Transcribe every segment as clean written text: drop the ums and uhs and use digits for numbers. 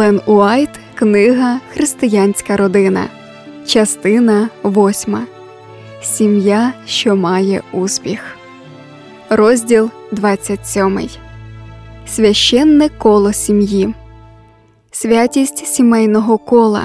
Елен Уайт, книга «Християнська родина». Частина 8. Сім'я, що має успіх. Розділ 27. Священне коло сім'ї. Святість сімейного кола.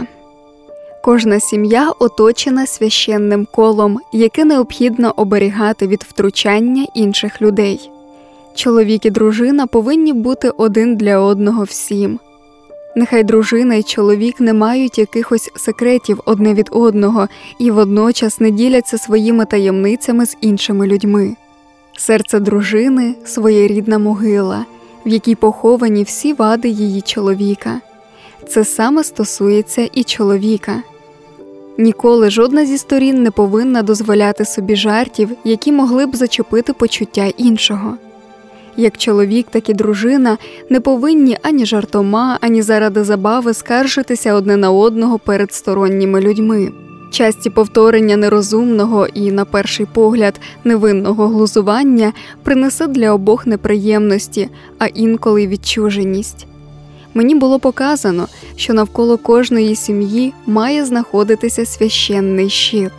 Кожна сім'я оточена священним колом, яке необхідно оберігати від втручання інших людей. Чоловік і дружина повинні бути один для одного всім. Нехай дружина і чоловік не мають якихось секретів одне від одного і водночас не діляться своїми таємницями з іншими людьми. Серце дружини – своєрідна могила, в якій поховані всі вади її чоловіка. Це саме стосується і чоловіка. Ніколи жодна зі сторін не повинна дозволяти собі жартів, які могли б зачепити почуття іншого. Як чоловік, так і дружина не повинні ані жартома, ані заради забави скаржитися одне на одного перед сторонніми людьми. Часті повторення нерозумного і, на перший погляд, невинного глузування принесе для обох неприємності, а інколи й відчуженість. Мені було показано, що навколо кожної сім'ї має знаходитися священний щит.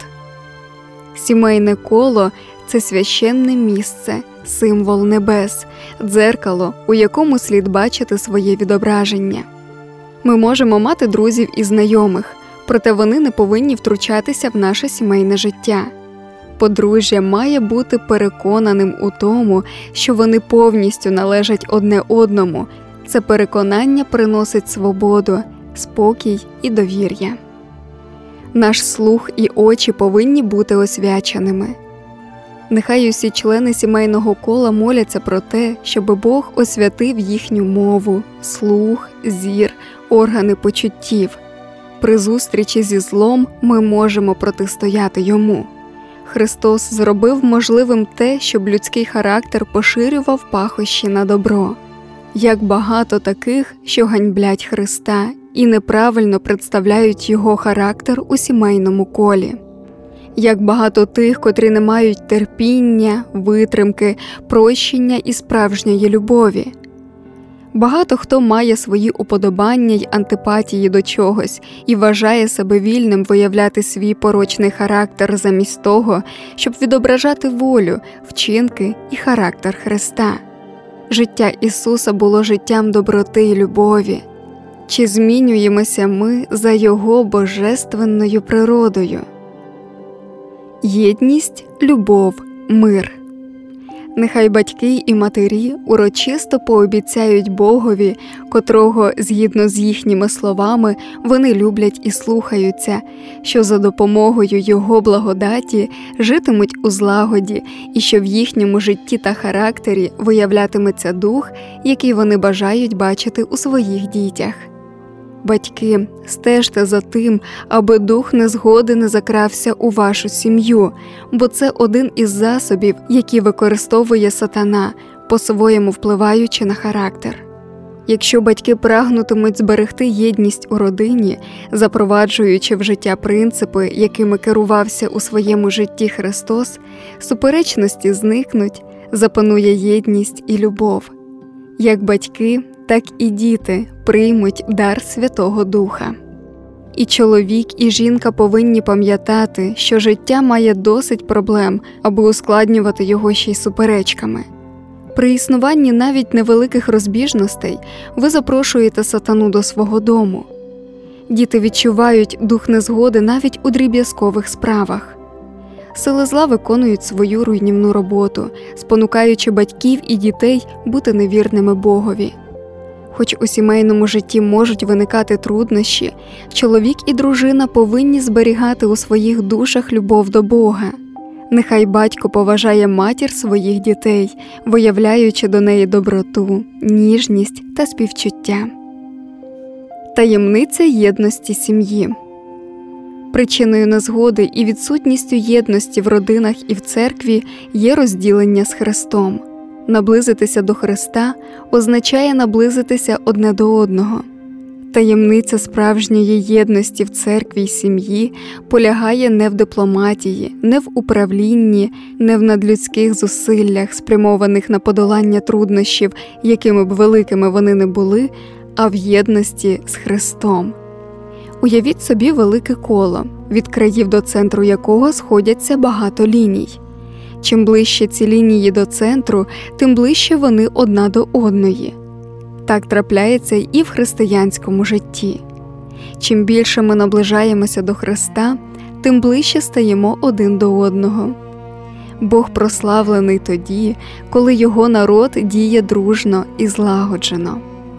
Сімейне коло – це священне місце, символ небес, дзеркало, у якому слід бачити своє відображення. Ми можемо мати друзів і знайомих, проте вони не повинні втручатися в наше сімейне життя. Подружжя має бути переконаним у тому, що вони повністю належать одне одному. Це переконання приносить свободу, спокій і довір'я. Наш слух і очі повинні бути освяченими. Нехай усі члени сімейного кола моляться про те, щоб Бог освятив їхню мову, слух, зір, органи почуттів. При зустрічі зі злом ми можемо протистояти йому. Христос зробив можливим те, щоб людський характер поширював пахощі на добро. Як багато таких, що ганьблять Христа і неправильно представляють його характер у сімейному колі. Як багато тих, котрі не мають терпіння, витримки, прощення і справжньої любові. Багато хто має свої уподобання й антипатії до чогось і вважає себе вільним виявляти свій порочний характер замість того, щоб відображати волю, вчинки і характер Христа. Життя Ісуса було життям доброти й любові. Чи змінюємося ми за Його божественною природою? Єдність, любов, мир. Нехай батьки і матері урочисто пообіцяють Богові, котрого, згідно з їхніми словами, вони люблять і слухаються, що за допомогою Його благодаті житимуть у злагоді і що в їхньому житті та характері виявлятиметься дух, який вони бажають бачити у своїх дітях. Батьки, стежте за тим, аби дух незгоди не закрався у вашу сім'ю, бо це один із засобів, які використовує сатана, по-своєму впливаючи на характер. Якщо батьки прагнутимуть зберегти єдність у родині, запроваджуючи в життя принципи, якими керувався у своєму житті Христос, суперечності зникнуть, запанує єдність і любов. Як батьки, так і діти приймуть дар Святого Духа. І чоловік, і жінка повинні пам'ятати, що життя має досить проблем, аби ускладнювати його ще й суперечками. При існуванні навіть невеликих розбіжностей ви запрошуєте сатану до свого дому. Діти відчувають дух незгоди навіть у дріб'язкових справах. Сили зла виконують свою руйнівну роботу, спонукаючи батьків і дітей бути невірними Богові. Хоч у сімейному житті можуть виникати труднощі, чоловік і дружина повинні зберігати у своїх душах любов до Бога. Нехай батько поважає матір своїх дітей, виявляючи до неї доброту, ніжність та співчуття. Таємниця єдності сім'ї. Причиною незгоди і відсутністю єдності в родинах і в церкві є розділення з Христом. Наблизитися до Христа означає наблизитися одне до одного. Таємниця справжньої єдності в церкві й сім'ї полягає не в дипломатії, не в управлінні, не в надлюдських зусиллях, спрямованих на подолання труднощів, якими б великими вони не були, а в єдності з Христом. Уявіть собі велике коло, від країв до центру якого сходяться багато ліній. Чим ближче ці лінії до центру, тим ближче вони одна до одної. Так трапляється і в християнському житті. Чим більше ми наближаємося до Христа, тим ближче стаємо один до одного. Бог прославлений тоді, коли Його народ діє дружно і злагоджено.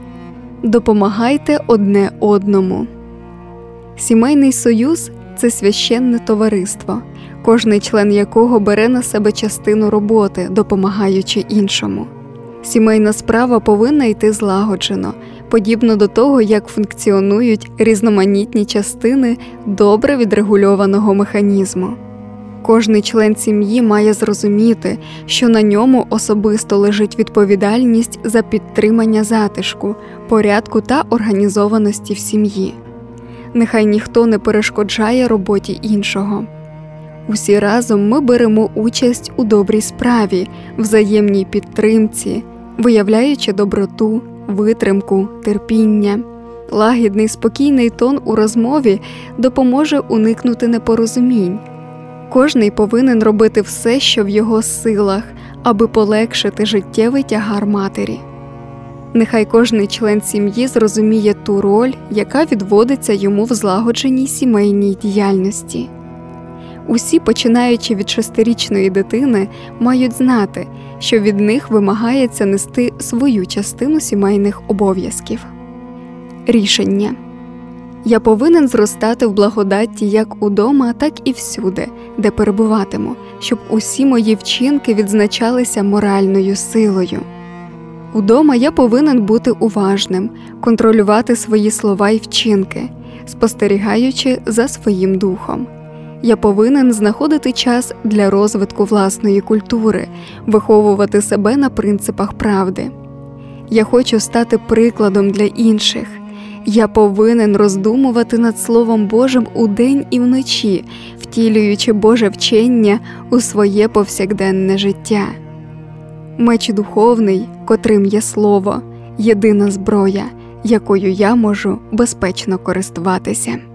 Допомагайте одне одному. Сімейний союз – це священне товариство, кожний член якого бере на себе частину роботи, допомагаючи іншому. Сімейна справа повинна йти злагоджено, подібно до того, як функціонують різноманітні частини добре відрегульованого механізму. Кожний член сім'ї має зрозуміти, що на ньому особисто лежить відповідальність за підтримання затишку, порядку та організованості в сім'ї. Нехай ніхто не перешкоджає роботі іншого. Усі разом ми беремо участь у добрій справі, взаємній підтримці, виявляючи доброту, витримку, терпіння. Лагідний, спокійний тон у розмові допоможе уникнути непорозумінь. Кожний повинен робити все, що в його силах, аби полегшити життєвий тягар матері. Нехай кожний член сім'ї зрозуміє ту роль, яка відводиться йому в злагодженій сімейній діяльності. Усі, починаючи від 6-річної дитини, мають знати, що від них вимагається нести свою частину сімейних обов'язків. Рішення. Я повинен зростати в благодаті як удома, так і всюди, де перебуватиму, щоб усі мої вчинки відзначалися моральною силою. Удома я повинен бути уважним, контролювати свої слова й вчинки, спостерігаючи за своїм духом. Я повинен знаходити час для розвитку власної культури, виховувати себе на принципах правди. Я хочу стати прикладом для інших. Я повинен роздумувати над Словом Божим удень і вночі, втілюючи Боже вчення у своє повсякденне життя. Меч духовний, котрим є Слово, єдина зброя, якою я можу безпечно користуватися.